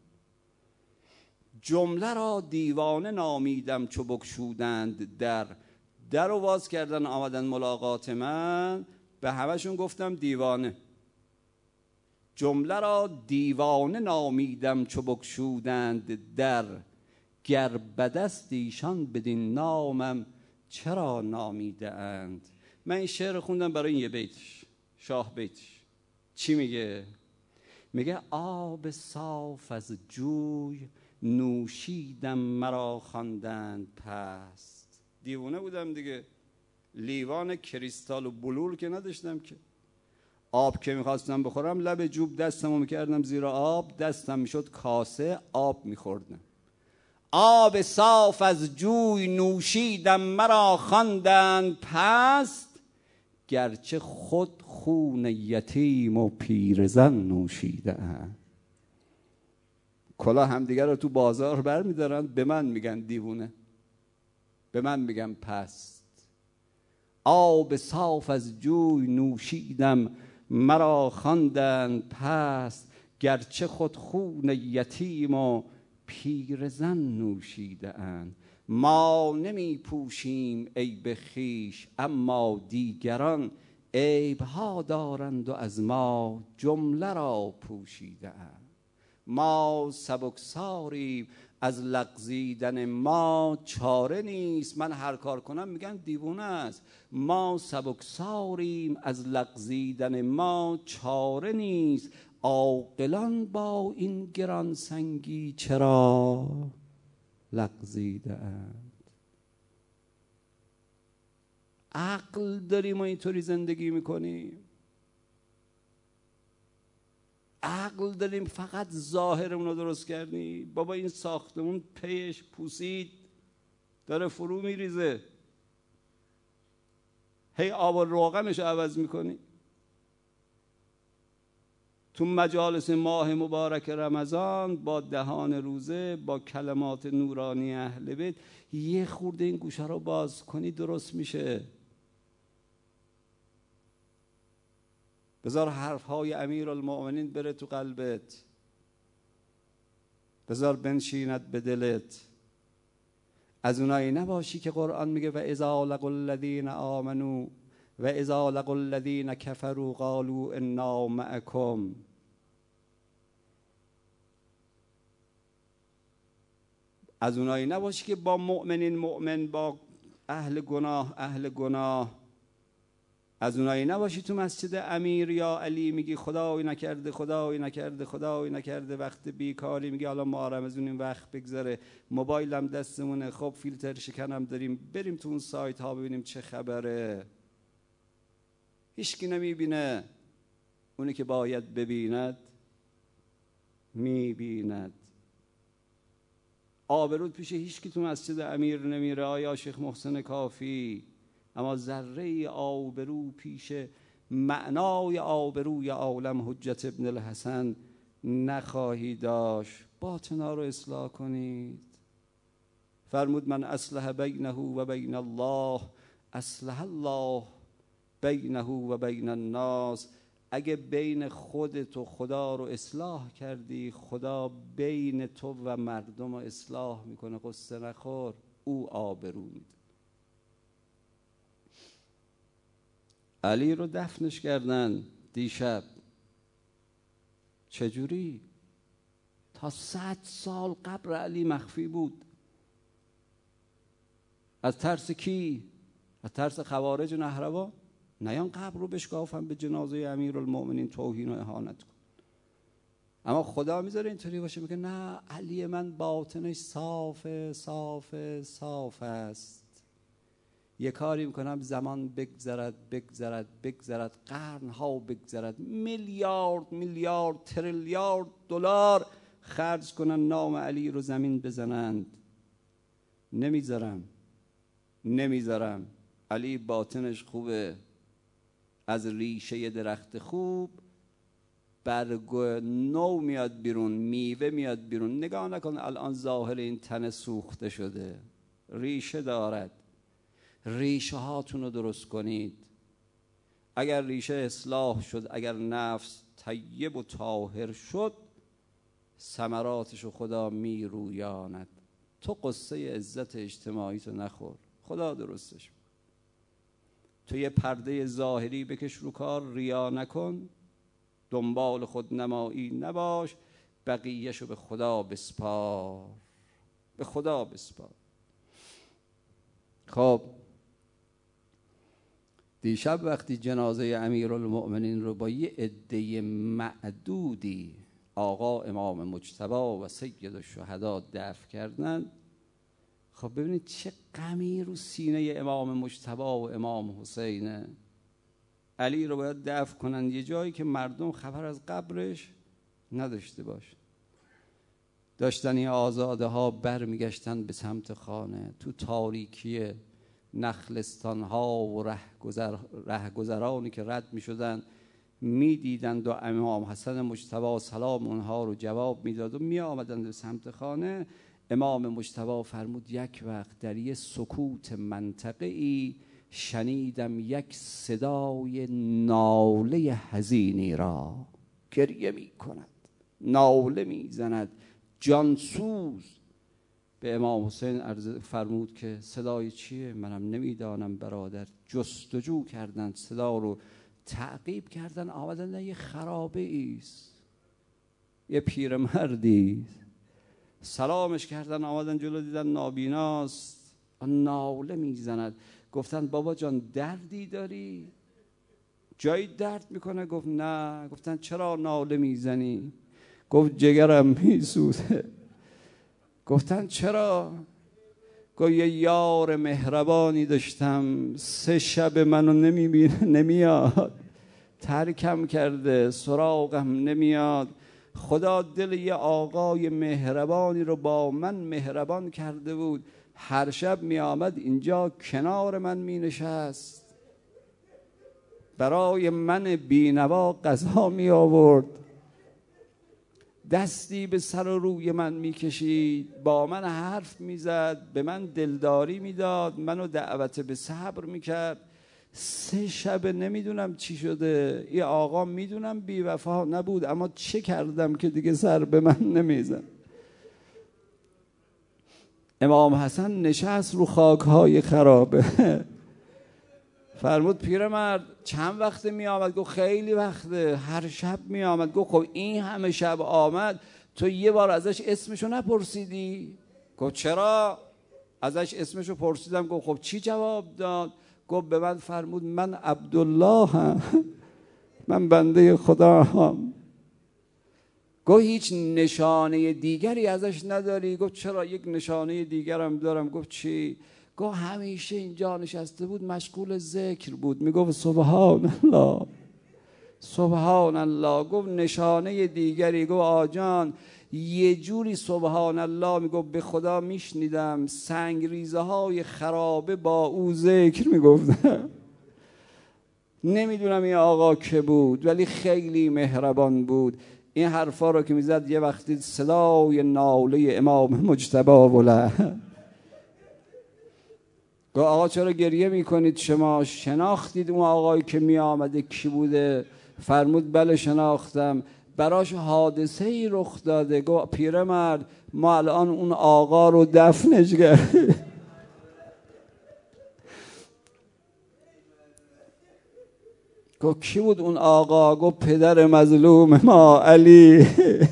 [SPEAKER 1] جمله را دیوانه نامیدم چو بگشودند در، در رو باز کردن آمدن ملاقات من، به همشون گفتم دیوانه. جمله را دیوانه نامیدم چو بگشودند در، گر بدست ایشان بدین نامم چرا نامیده اند. من این شعر خوندم برای این یه بیتش، شاه بیتش. چی میگه؟ میگه آب صاف از جوی نوشیدم مرا خواندند پست. دیوانه بودم دیگه، لیوان کریستال و بلور که نداشتم که. آب که میخواستم بخورم لب جوب دستمو میکردم زیر آب، دستم میشد کاسه آب میخوردم. آب صاف از جوی نوشیدم مرا خواندند پست، گرچه خود خون یتیم و پیرزن نوشیده اند. کلا همدیگر رو تو بازار بر میدارن، به من میگن دیوونه، به من میگن پست. آب صاف از جوی نوشیدم مرا خواندند پست، گرچه خود خون یتیم و پیرزن نوشیده اند. ما نمی پوشیم عیب خویش، اما دیگران عیبها دارند و از ما جمله را پوشیده اند. ما سبکساریم از لغزیدن ما چاره نیست. من هر کار کنم میگن دیوونه است. ما سبکساریم از لغزیدن ما چاره نیست. عاقلان با این گران سنگی چرا لغزیده اند. عقل داریم و اینطوری زندگی میکنیم. عقل داریم فقط ظاهرمون رو درست کردیم. بابا این ساختمون پیش پوسید داره فرو میریزه، هی آب و روغنش رو عوض میکنی. تو مجالس ماه مبارک رمضان با دهان روزه، با کلمات نورانی اهل بیت، یه خورده این گوشه رو باز کنی درست میشه. بذار حرفهای امیرالمؤمنین بره تو قلبت، بذار بنشیند به دلت. از اونایی نباشی که قرآن میگه و اذا لقوا الذین آمنوا و اذا لقوا الذین کفروا قالوا انا معکم. از اونایی نباشی که با مؤمنین مؤمن، با اهل گناه اهل گناه. از اونایی نباشی تو مسجد امیر یا علی میگی خدایی نکرده خدایی نکرده خدایی نکرده، وقت بیکاری میگی حالا ما رمضون وقت بگذره، موبایلم دستمونه، خب فیلتر شکنم داریم، بریم تو اون سایت ها ببینیم چه خبره. هیچکی نمیبینه، اونی که باید ببیند میبیند. آبرود پیش هیچکی تو مسجد امیر نمیره آیا شیخ محسن کافی، اما ذره آبرو پیش معنای آبروی عالم حجت ابن الحسن نخواهی داشت. باطنا رو اصلاح کنید. فرمود من اصلح بینه و بین الله اصلح الله بینه و بین الناس. اگه بین خودت و خدا رو اصلاح کردی، خدا بین تو و مردم رو اصلاح میکنه. قصه نخور، او آبرو میده. علی رو دفنش کردن دیشب. چجوری؟ تا صد سال قبر علی مخفی بود. از ترس کی؟ از ترس خوارج و نهروا؟ نیان قبر رو بشکافن به جنازه امیرالمؤمنین توهین و اهانت کن. اما خدا میذاره اینطوری باشه، میگه نه علی من باطنش صافه صافه صاف است. یه کاری میکنم زمان بگذرد بگذرد بگذرد، قرنها بگذرد، میلیارد میلیارد تریلیارد دلار خرج کنن نام علی رو زمین بزنند. نمیذارم نمیذارم. علی باطنش خوبه. از ریشه درخت خوب برگ نو میاد بیرون، میوه میاد بیرون. نگاه نکن الان ظاهر این تن سوخته شده، ریشه دارد. ریشه هاتون رو درست کنید. اگر ریشه اصلاح شد، اگر نفس طیب و طاهر شد، ثمراتش رو خدا میرویاند. تو قصه عزت اجتماعی تو نخور، خدا درستش. تو یه پرده ظاهری بکش رو کار، ریا نکن، دنبال خود نمایی نباش، بقیهشو به خدا بسپار، به خدا بسپار. خب دیشب وقتی جنازه امیرالمؤمنین رو با یه عده معدودی آقا امام مجتبی و سید الشهدا دفن کردن، خب ببینید چه غمی رو سینه امام مجتبی و امام حسینه. علی رو باید دفن کنن یه جایی که مردم خبر از قبرش نداشته باشه. داشتن این آزاده ها بر میگشتن به سمت خانه، تو تاریکی نخلستان ها و رهگذر رهگذرانی که رد می شدن می دیدند و امام حسن مجتبی سلام اونها رو جواب میداد و می آمدند به سمت خانه. امام مجتبی فرمود یک وقت در یه سکوت منطقه‌ای شنیدم یک صدای ناله حزینی را، گریه می کند، ناله می زند، جانسوز. به امام حسین عرض فرمود که صدای چیه؟ منم نمیدانم برادر. جستجو کردند، صدا رو تعقیب کردن، آمدن یه خرابه ایست، یه پیرمردی، سلامش کردن، آمدن جلو دیدن نابیناست، ناله میزند. گفتن بابا جان دردی داری؟ جایی درد میکنه؟ گفت نه. گفتن چرا ناله میزنی؟ گفت جگرم میسوزه. گفتن چرا؟ گفت یه یار مهربانی داشتم، سه شب منو نمیبینه، نمیاد، ترکم کرده، سراغم نمیاد. خدا دل یه آقای مهربانی رو با من مهربان کرده بود، هر شب می آمد اینجا کنار من می نشست، برای من بینوا غذا می آورد، دستی به سر و روی من می کشید، با من حرف می زد، به من دلداری می داد، منو دعوت به صبر می کرد. سه شب نمیدونم چی شده، این آقا میدونم بی وفا نبود، اما چه کردم که دیگه سر به من نمیزن. امام حسن نشست رو خاکهای خرابه. فرمود پیرمرد چند وقته می آمد؟ گفت خیلی وقته، هر شب می آمد. گفت خب این همه شب آمد، تو یه بار ازش اسمشو نپرسیدی؟ گفت چرا؟ ازش اسمشو پرسیدم. گفت خب چی جواب داد؟ گفت به من فرمود من عبدالله هم، من بنده خدا هم. گفت هیچ نشانه دیگری ازش نداری؟ گفت چرا، یک نشانه دیگرم دارم. گفت چی؟ گفت همیشه اینجا نشسته بود مشغول ذکر بود، میگفت سبحان الله سبحان الله. گفت نشانه دیگری؟ گفت آجان یه جوری سبحان الله میگفت به خدا میشنیدم سنگریزه های خرابه با او ذکر میگفتم. نمیدونم این آقا که بود ولی خیلی مهربان بود. این حرفا رو که میزد یه وقتی صدای ناله امام مجتبی بلند. گفت آقا چرا گریه میکنید شما؟ شناختید اون آقایی که میآمده کی بوده؟ فرمود بله شناختم، براش حادثه ای رخ داده. گفت پیرمرد ما الان اون آقا رو دفنش کردیم. گفت کی بود اون آقا؟ گفت پدر مظلوم ما علی،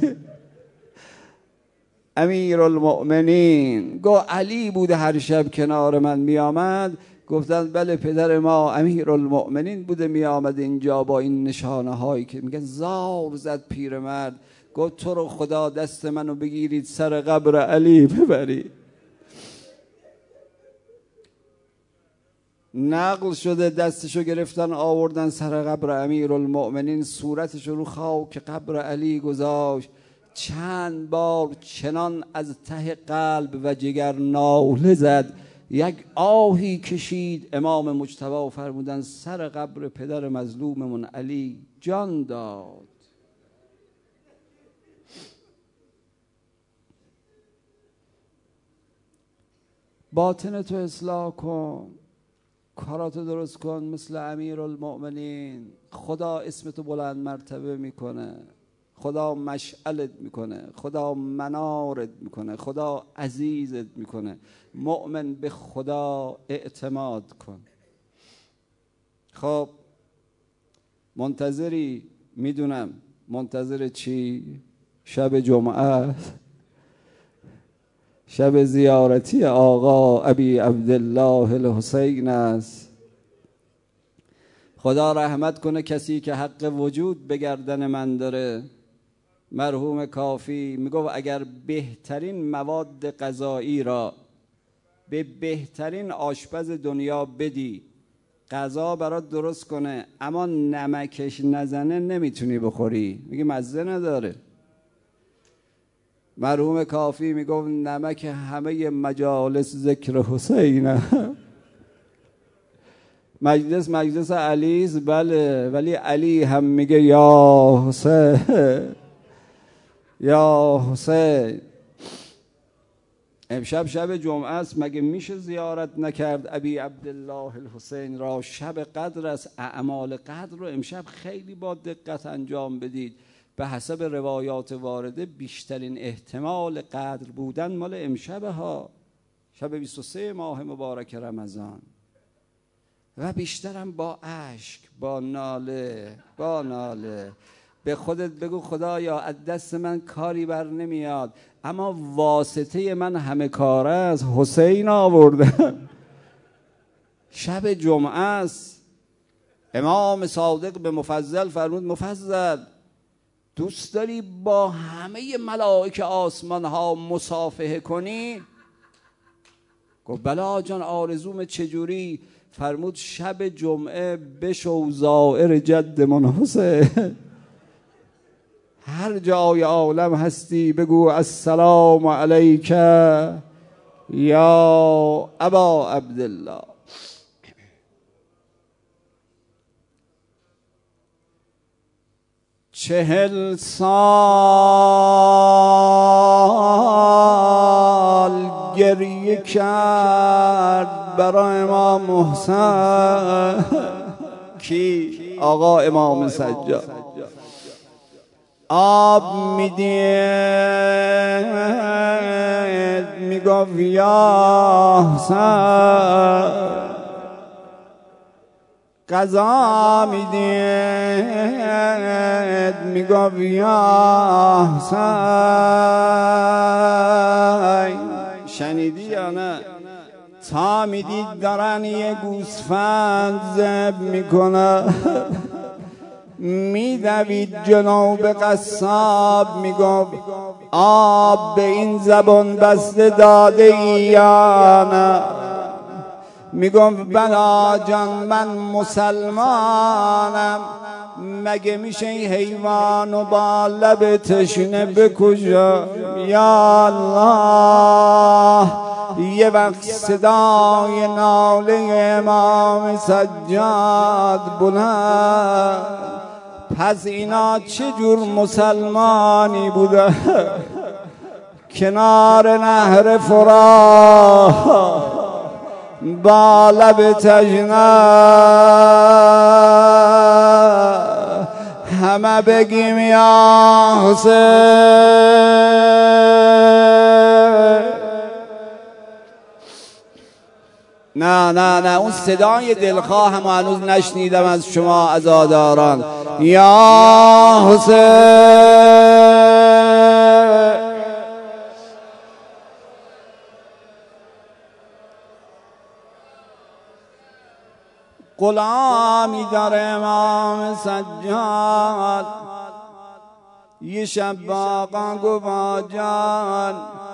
[SPEAKER 1] امیرالمؤمنین. گفت علی بوده هر شب کنار من می آمد؟ گفتن بله پدر ما امیرالمؤمنین بوده می آمد اینجا با این نشانه هایی که میگن. زار زد پیرمرد. گفت تو رو خدا دست منو بگیرید سر قبر علی ببرید. نقل شده دستشو گرفتن آوردن سر قبر امیرالمؤمنین، صورتشو رو خاک قبر علی گذاشت، چند بار چنان از ته قلب و جگر ناله زد، یک آهی کشید. امام مجتبی فرمودن سر قبر پدر مظلوممون علی جان داد. باطن تو اصلاح کن، کاراتو درست کن مثل امیرالمؤمنین. خدا اسمتو بلند مرتبه میکنه، خدا مشعلت میکنه، خدا منارت میکنه، خدا عزیزت میکنه. مؤمن به خدا اعتماد کن. خب منتظری میدونم منتظر چی؟ شب جمعه، شب زیارتی آقا ابی عبدالله الحسین است. خدا رحمت کنه کسی که حق وجود به گردن من داره. مرحوم کافی میگفت اگر بهترین مواد غذایی را به بهترین آشپز دنیا بدی غذا برات درست کنه اما نمکش نزنه نمیتونی بخوری، میگه مزه نداره. مرحوم کافی میگفت نمک همه مجالس ذکر حسینه. مجلس مجلس علیست بله، ولی علی هم میگه یا حسین یا حسین. امشب شب جمعه است، مگه میشه زیارت نکرد ابی عبدالله الحسین را؟ شب قدر است. اعمال قدر رو امشب خیلی با دقت انجام بدید. به حسب روایات وارده بیشترین احتمال قدر بودن مال امشب ها، شب بیست و سه ماه مبارک رمضان. و بیشترم با اشک، با ناله، با ناله. به خودت بگو خدایا از دست من کاری بر نمیاد، اما واسطه من همه کاره است، حسین آورده. شب جمعه است. امام صادق به مفضل فرمود مفضل دوست داری با همه ملائکه آسمان ها مصافحه کنی؟ گفت بله آقا جان، آرزوم چجوری؟ فرمود شب جمعه بشو زائر جدمون حسین. هر جای عالم هستی بگو السلام علیک یا ابا عبدالله. چهل سال گریه کرد برای امام محسن. کی؟ آقا امام سجاد. آب میدید میگفت یا حسین. قضا میدید میگفت یا حسین. شنیدی یا نه؟ تا میدید دارن یه گوسفند ذبح میکنه، میدوید جنوب قصاب میگفت آب به این زبان بسته داده ای یا نه؟ میگفت بلا جان من مسلمانم. مگه میشه این حیوانو با لب تشنه بکشم؟ یا الله. یه وقت صدای ناله امام سجاد بلند. پس اینا چه جور مسلمانی بوده؟ کنار نهر فرات با لب تشنه همه بگیم یا حسین. نه نه نه، اون صدای دلخواه هم هنوز نشنیدم از شما عزاداران. یا حسین. غلامی داره امام سجاد. یه شب با آقا گفت جان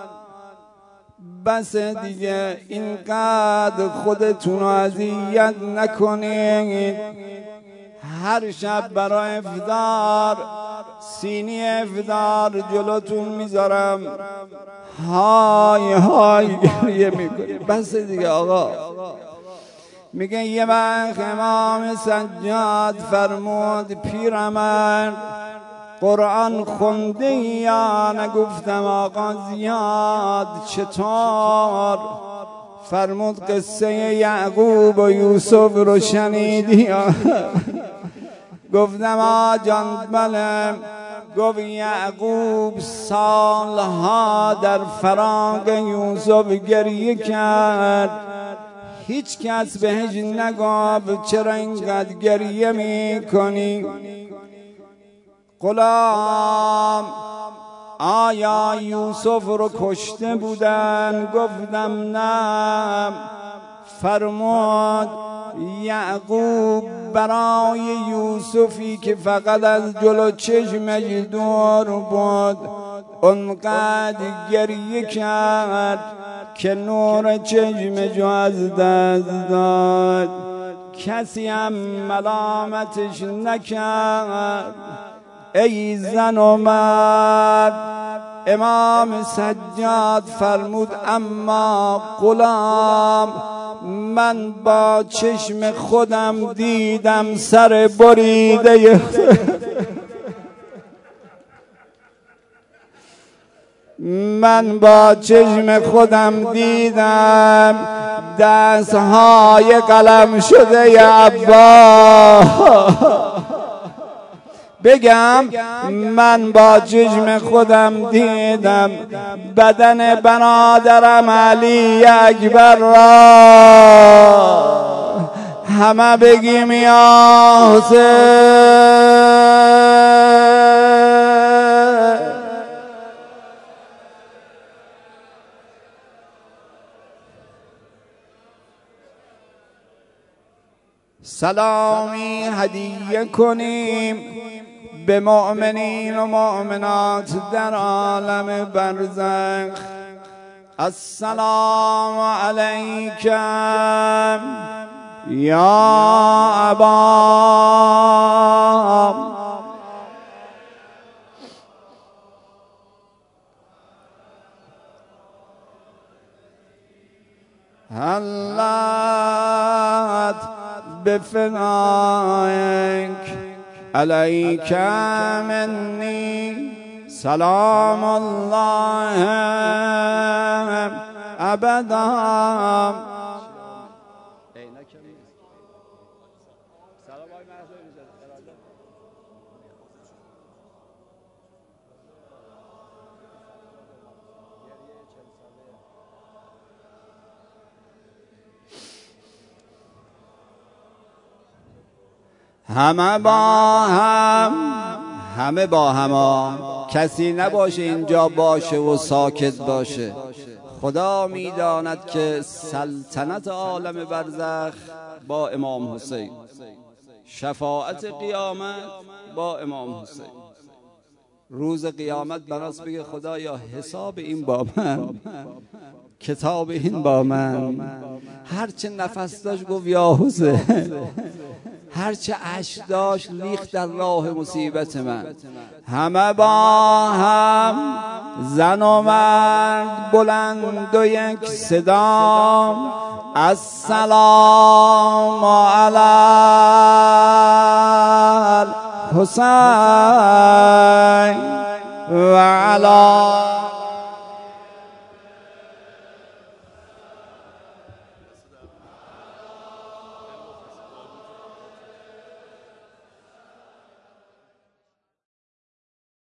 [SPEAKER 1] بس دیگه اینقدر خودتون رو اذیت نکنید. هر شب برای افطار سینی افطار جلوتون میذارم، های های گریه میکنید. بس دیگه آقا. میگه یه وقت امام سجاد فرمود پیرمرد قرآن خونده یا؟ نگفتم آقا زیاد. چطور؟ فرمود قصه یعقوب و یوسف رو شنیدی؟ گفتم آقا جان بله. گفت یعقوب سالها در فراق یوسف گریه کرد، هیچ کس بهش نگفت چرا اینقدر گریه میکنی؟ غلام آیا یوسف رو کشته بودن؟ گفتم نه. فرمود یعقوب برای یوسفی که فقط از جلو چشمش دور بود اونقدر گریه کرد که نور چشمش از دست داد. کسی هم ملامتش نکرد. ای زن و مرد، امام سجاد فرمود اما غلام من با چشم خودم دیدم سر بریده من با چشم خودم دیدم دستهای قلم شده ی عباس. بگم من با چشم خودم دیدم بدن برادرم علی اکبر را. همه بگیم یا حسین. سلامی هدیه کنیم به مؤمنین و مؤمنات در عالم برزخ. السلام علیکم یا ابا هلت بفنائک علیک منی سلام الله ابدا. همه با هم، همه با هم، کسی نباشه اینجا باشه و ساکت باشه. خدا میداند که سلطنت عالم برزخ با امام حسین، شفاعت قیامت با امام حسین. روز قیامت بناس بگه خدایا حساب این با من، کتاب این با من. هرچه نفس داشت گفت یا حسین، هرچه اشک داشت لیخت در راه مصیبت من. همه با هم، زن و مرد بلند و یک صدا، السلام علی الحسین و علی